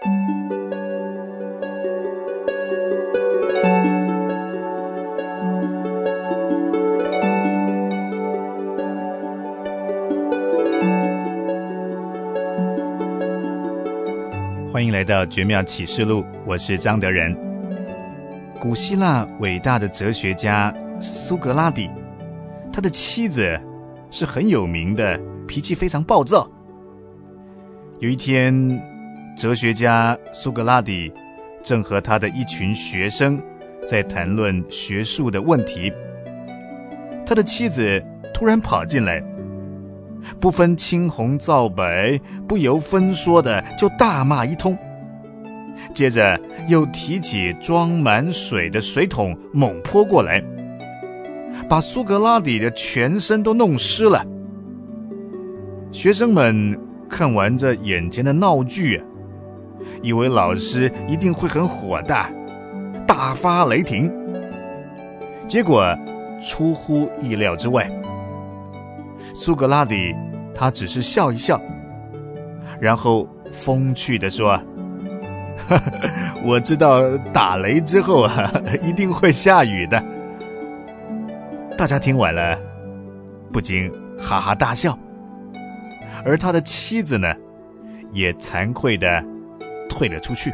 欢迎来到绝妙启示录，我是张德仁。古希腊伟大的哲学家苏格拉底，他的妻子是很有名的，脾气非常暴躁。有一天，哲学家苏格拉底正和他的一群学生在谈论学术的问题，他的妻子突然跑进来，不分青红皂白，不由分说的就大骂一通，接着又提起装满水的水桶猛泼过来，把苏格拉底的全身都弄湿了。学生们看完这眼前的闹剧，以为老师一定会很火大，大发雷霆，结果出乎意料之外，苏格拉底他只是笑一笑，然后风趣地说，我知道打雷之后一定会下雨的。大家听完了不禁哈哈大笑，而他的妻子呢也惭愧地退了出去。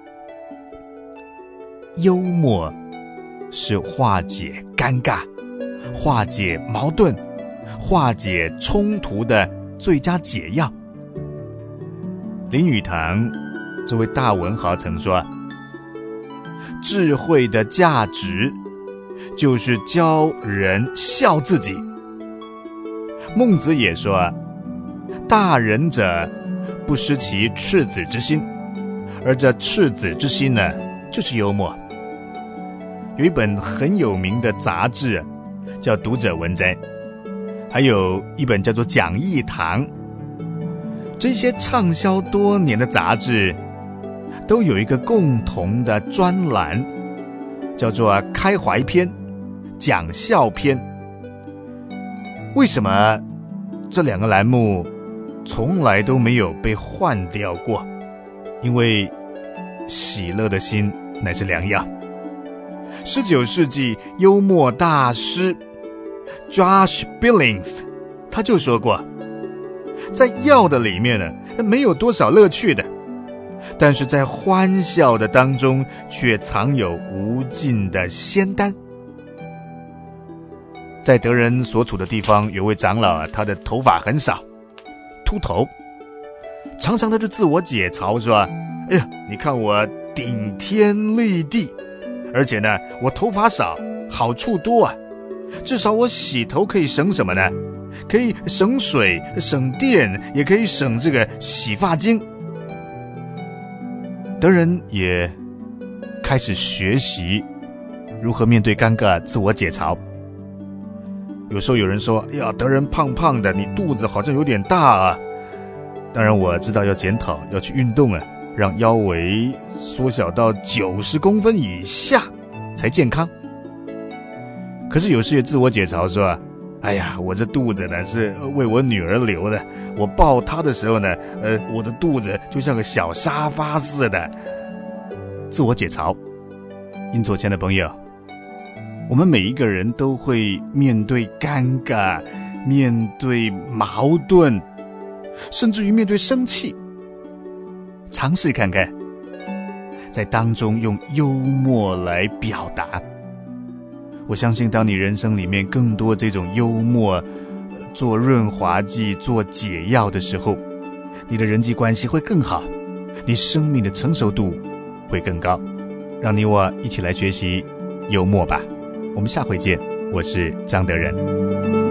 幽默是化解尴尬、化解矛盾、化解冲突的最佳解药。林语堂这位大文豪曾说，智慧的价值就是教人笑自己。孟子也说，大人者不失其赤子之心，而这赤子之心呢，就是幽默。有一本很有名的杂志叫《读者文摘》，还有一本叫做《讲义堂》，这些畅销多年的杂志都有一个共同的专栏，叫做开怀篇、讲笑篇。为什么这两个栏目从来都没有被换掉过？因为喜乐的心乃是良药。19世纪幽默大师 Josh Billings 他就说过，在药的里面呢，没有多少乐趣的，但是在欢笑的当中却藏有无尽的仙丹。在德仁所处的地方，有位长老他的头发很少，秃头，常常他就自我解嘲说，哎呀，你看我顶天立地，而且呢我头发少，好处多啊，至少我洗头可以省什么呢？可以省水省电，也可以省这个洗发精。德仁也开始学习如何面对尴尬，自我解嘲。有时候有人说，哎呀，德仁胖胖的，你肚子好像有点大啊。当然我知道要检讨，要去运动啊，让腰围缩小到90公分以下才健康。可是有时也自我解嘲说，哎呀，我这肚子呢是为我女儿留的，我抱她的时候呢，我的肚子就像个小沙发似的。自我解嘲。因此，亲爱的朋友，我们每一个人都会面对尴尬，面对矛盾，甚至于面对生气。尝试看看，在当中用幽默来表达。我相信当你人生里面更多这种幽默做润滑剂、做解药的时候，你的人际关系会更好，你生命的成熟度会更高。让你我一起来学习幽默吧。我们下回见，我是张德仁。